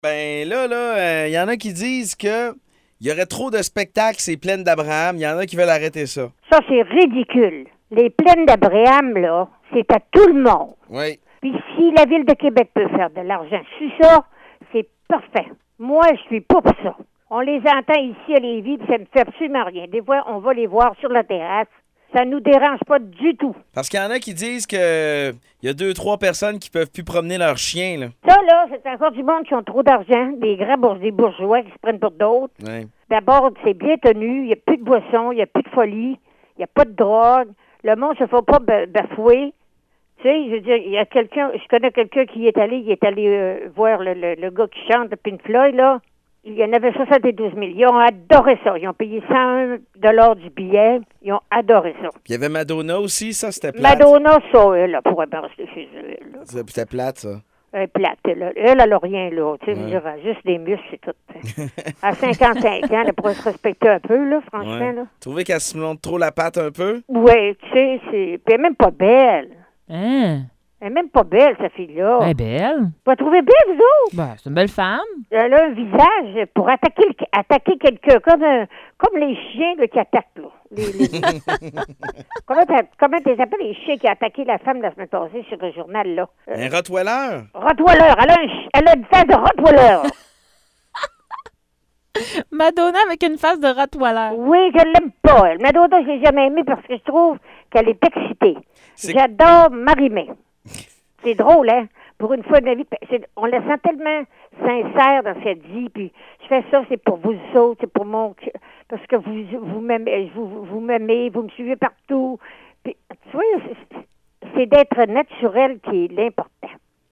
Ben là, il y en a qui disent que il y aurait trop de spectacles, ces plaines d'Abraham. Il y en a qui veulent arrêter ça. Ça, c'est ridicule. Les plaines d'Abraham, là, c'est à tout le monde. Oui. Puis si la Ville de Québec peut faire de l'argent sur ça, c'est parfait. Moi, je suis pas pour ça. On les entend ici à Lévis, puis ça ne fait absolument rien. Des fois, on va les voir sur la terrasse. Ça nous dérange pas du tout. Parce qu'il y en a qui disent que il y a 2, 3 personnes qui peuvent plus promener leurs chiens, là. Ça, là, c'est encore du monde qui ont trop d'argent, des bourgeois qui se prennent pour d'autres. Ouais. D'abord, c'est bien tenu, il n'y a plus de boissons, il n'y a plus de folie, il n'y a pas de drogue. Le monde se fait pas bafouer. Tu sais, je veux dire, il y a quelqu'un, je connais quelqu'un qui est allé, voir le gars qui chante de Pink Floyd, là. Il y en avait 72 000. Ils ont adoré ça. Ils ont payé 101 $ du billet. Ils ont adoré ça. Puis il y avait Madonna aussi, ça, c'était plate. Madonna, ça, elle, elle pourrait bien rester chez elle. Là. C'était plate, ça. Elle est plate. Elle a rien, là. Tu sais, je veux dire, elle a juste des muscles, c'est tout. À 55 ans, elle pourrait se respecter un peu, là, franchement, Ouais. là. Trouvez qu'elle se montre trop la patte un peu? Oui, tu sais, c'est... Puis elle est même pas belle. Hein? Elle est même pas belle, cette fille-là. Elle est belle. Vous la trouvez belle, vous autres? Ben, c'est une belle femme. Elle a un visage pour attaquer quelqu'un, comme les chiens là, qui attaquent, là. Comment tu les appelles, les chiens qui ont attaqué la femme la semaine passée sur le journal, là? Un Rottweiler? Rottweiler. Elle a une face de Rottweiler. Madonna avec une face de Rottweiler. Oui, je l'aime pas, elle. Madonna, je l'ai jamais aimée parce que je trouve qu'elle est excitée. C'est- J'adore Marie-Mé. C'est drôle, hein? Pour une fois de ma vie, on la sent tellement sincère dans ce qu'elle dit, puis je fais ça, c'est pour vous autres, c'est pour parce que vous m'aimez, vous m'aimez, vous me suivez partout. Puis, tu vois, c'est d'être naturel qui est l'important.